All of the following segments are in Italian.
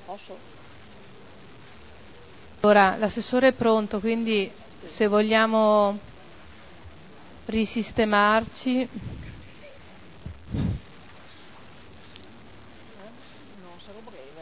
Posso? Allora, l'assessore è pronto, quindi se vogliamo risistemarci. No, sarò breve.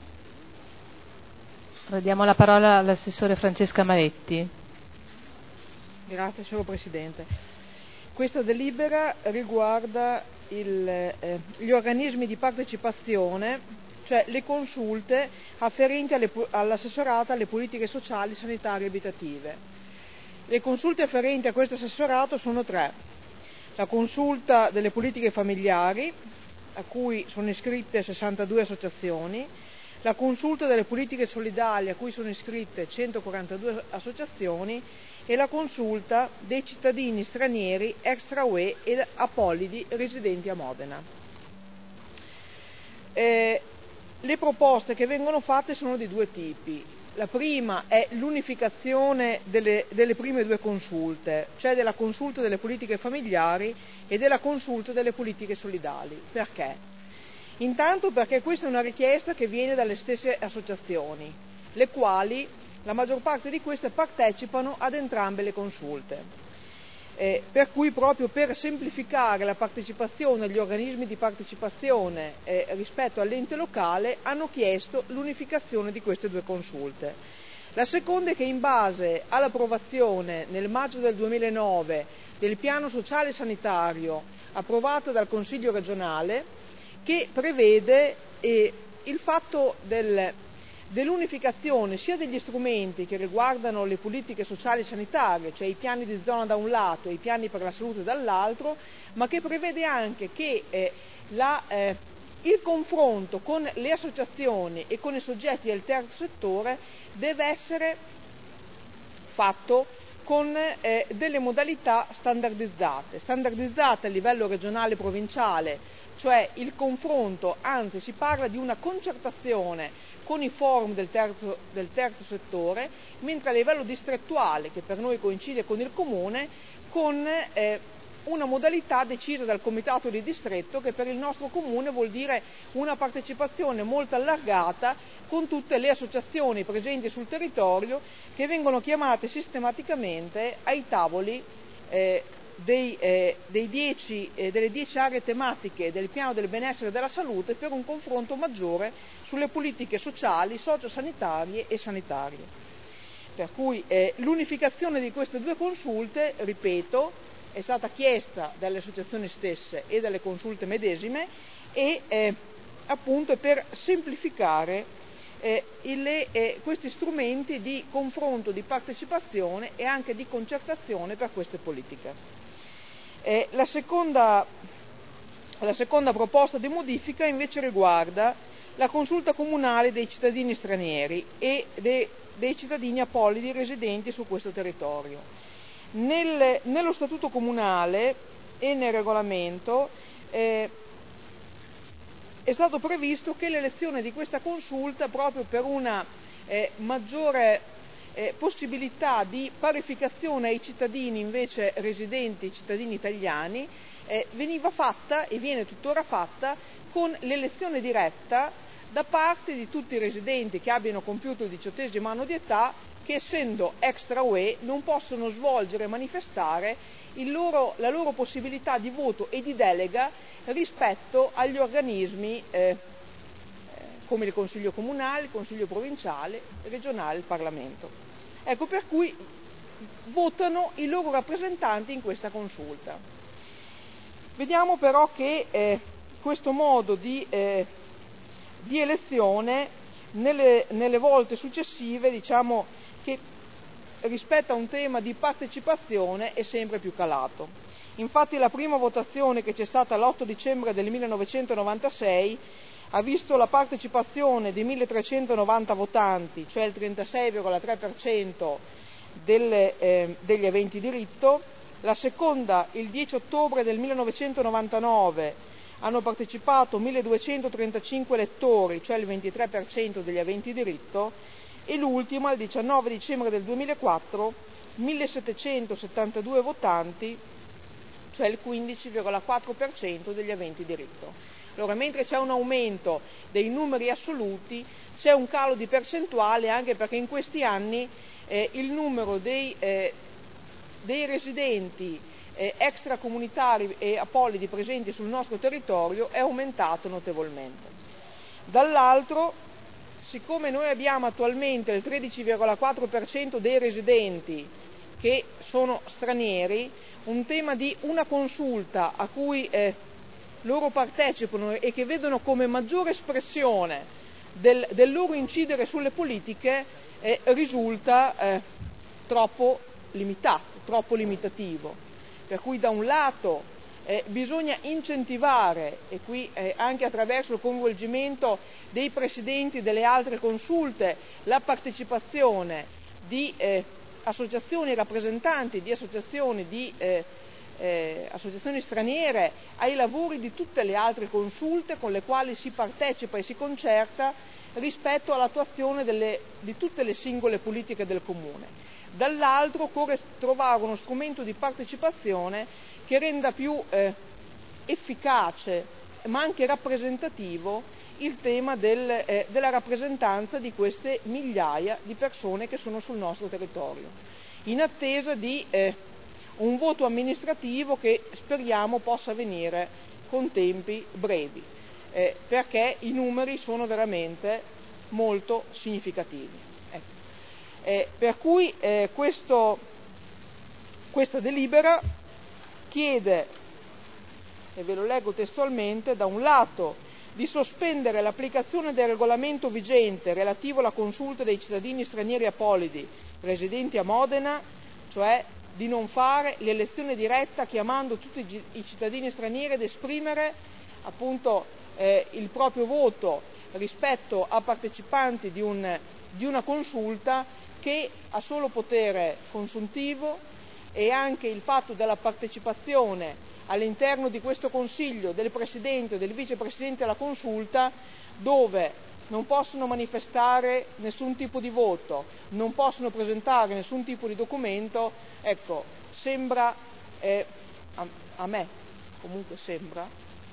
Diamo la parola all'assessore Francesca Maletti. Grazie, signor Presidente. Questa delibera riguarda gli organismi di partecipazione, cioè le consulte afferenti all'assessorato alle politiche sociali, sanitarie e abitative. Le consulte afferenti a questo assessorato sono 3. La consulta delle politiche familiari, a cui sono iscritte 62 associazioni, la consulta delle politiche solidali, a cui sono iscritte 142 associazioni, e la consulta dei cittadini stranieri extra UE ed apolidi residenti a Modena. Le proposte che vengono fatte sono di 2 tipi. La prima è l'unificazione delle prime 2 consulte, cioè della consulta delle politiche familiari e della consulta delle politiche solidali. Perché? Intanto perché questa è una richiesta che viene dalle stesse associazioni, le quali, la maggior parte di queste, partecipano ad entrambe le consulte. Per cui, proprio per semplificare la partecipazione agli organismi di partecipazione rispetto all'ente locale, hanno chiesto l'unificazione di queste 2 consulte. La seconda è che, in base all'approvazione nel maggio del 2009 del piano sociale sanitario approvato dal Consiglio regionale, che prevede il fatto dell'unificazione sia degli strumenti che riguardano le politiche sociali e sanitarie, cioè i piani di zona da un lato e i piani per la salute dall'altro, ma che prevede anche che il confronto con le associazioni e con i soggetti del terzo settore deve essere fatto con delle modalità standardizzate a livello regionale e provinciale, cioè il confronto, anzi si parla di una concertazione con i forum del terzo settore, mentre a livello distrettuale, che per noi coincide con il comune, con una modalità decisa dal comitato di distretto, che per il nostro comune vuol dire una partecipazione molto allargata con tutte le associazioni presenti sul territorio, che vengono chiamate sistematicamente ai tavoli delle 10 aree tematiche del piano del benessere e della salute, per un confronto maggiore sulle politiche sociali, sociosanitarie e sanitarie. Per cui l'unificazione di queste 2 consulte, ripeto, è stata chiesta dalle associazioni stesse e dalle consulte medesime, e appunto è per semplificare questi strumenti di confronto, di partecipazione e anche di concertazione per queste politiche. La seconda proposta di modifica invece riguarda la consulta comunale dei cittadini stranieri e dei cittadini apolidi residenti su questo territorio. Nello statuto comunale e nel regolamento è stato previsto che l'elezione di questa consulta, proprio per una maggiore possibilità di parificazione ai cittadini invece residenti, cittadini italiani, veniva fatta e viene tuttora fatta con l'elezione diretta da parte di tutti i residenti che abbiano compiuto il 18° anno di età, che essendo extra UE non possono svolgere e manifestare la loro possibilità di voto e di delega rispetto agli organismi come il Consiglio comunale, il Consiglio provinciale, regionale, il Parlamento. Ecco, per cui votano i loro rappresentanti in questa consulta. Vediamo però che questo modo di elezione nelle volte successive, diciamo che rispetto a un tema di partecipazione è sempre più calato. Infatti la prima votazione, che c'è stata l'8 dicembre del 1996, ha visto la partecipazione di 1390 votanti, cioè il 36,3% degli aventi diritto. La seconda, il 10 ottobre del 1999, hanno partecipato 1235 elettori, cioè il 23% degli aventi diritto, e l'ultima, il 19 dicembre del 2004, 1772 votanti, cioè il 15,4% degli aventi diritto. Allora, mentre c'è un aumento dei numeri assoluti, c'è un calo di percentuale, anche perché in questi anni il numero dei residenti extracomunitari e apolidi presenti sul nostro territorio è aumentato notevolmente. Dall'altro, siccome noi abbiamo attualmente il 13,4% dei residenti che sono stranieri, un tema di una consulta a cui loro partecipano e che vedono come maggiore espressione del loro incidere sulle politiche risulta troppo limitato, troppo limitativo. Per cui da un lato bisogna incentivare, e qui anche attraverso il coinvolgimento dei presidenti delle altre consulte, la partecipazione di associazioni rappresentanti di associazioni straniere ai lavori di tutte le altre consulte con le quali si partecipa e si concerta rispetto all'attuazione di tutte le singole politiche del comune. Dall'altro occorre trovare uno strumento di partecipazione che renda più efficace ma anche rappresentativo il tema della rappresentanza di queste migliaia di persone che sono sul nostro territorio, in attesa di un voto amministrativo che speriamo possa avvenire con tempi brevi, perché i numeri sono veramente molto significativi. Per cui questa delibera chiede, e ve lo leggo testualmente, da un lato di sospendere l'applicazione del regolamento vigente relativo alla consulta dei cittadini stranieri apolidi residenti a Modena, cioè di non fare l'elezione diretta chiamando tutti i cittadini stranieri ad esprimere appunto il proprio voto rispetto a partecipanti di una consulta che ha solo potere consuntivo, e anche il fatto della partecipazione all'interno di questo Consiglio del Presidente e del Vicepresidente della Consulta, dove non possono manifestare nessun tipo di voto, non possono presentare nessun tipo di documento. Ecco, sembra, a me comunque sembra,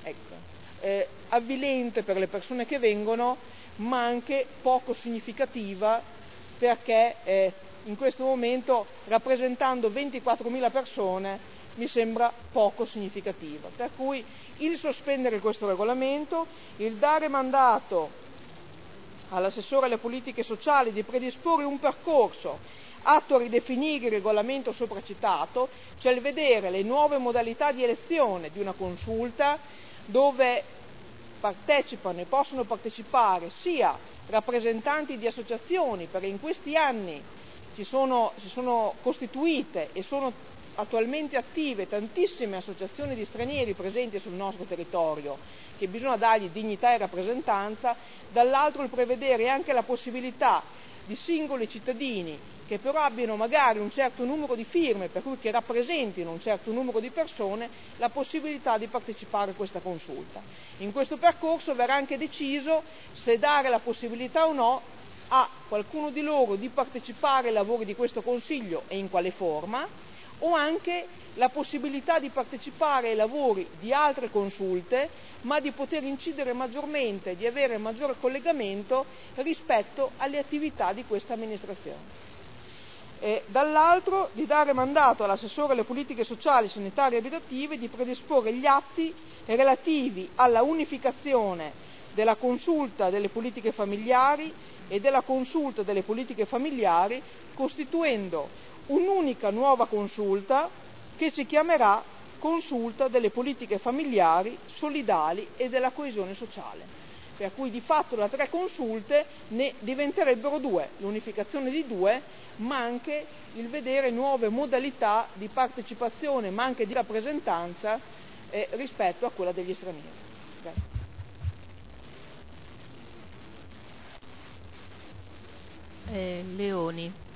avvilente per le persone che vengono, ma anche poco significativa, perché in questo momento, rappresentando 24.000 persone, mi sembra poco significativa. Per cui il sospendere questo regolamento, il dare mandato all'assessore alle politiche sociali di predisporre un percorso atto a ridefinire il regolamento sopracitato, cioè il vedere le nuove modalità di elezione di una consulta dove partecipano e possono partecipare sia rappresentanti di associazioni, perché in questi anni si sono costituite e sono attualmente attive tantissime associazioni di stranieri presenti sul nostro territorio, che bisogna dargli dignità e rappresentanza, dall'altro il prevedere anche la possibilità di singoli cittadini che però abbiano magari un certo numero di firme, per cui che rappresentino un certo numero di persone, la possibilità di partecipare a questa consulta. In questo percorso verrà anche deciso se dare la possibilità o no a qualcuno di loro di partecipare ai lavori di questo Consiglio e in quale forma, o anche la possibilità di partecipare ai lavori di altre consulte, ma di poter incidere maggiormente, di avere maggiore collegamento rispetto alle attività di questa amministrazione. Dall'altro di dare mandato all'assessore alle politiche sociali, sanitarie e abitative di predisporre gli atti relativi alla unificazione della consulta delle politiche familiari e della consulta delle politiche familiari, costituendo un'unica nuova consulta che si chiamerà Consulta delle politiche familiari, solidali e della coesione sociale. Per cui di fatto da 3 consulte ne diventerebbero 2, l'unificazione di 2, ma anche il vedere nuove modalità di partecipazione, ma anche di rappresentanza rispetto a quella degli stranieri. Leoni.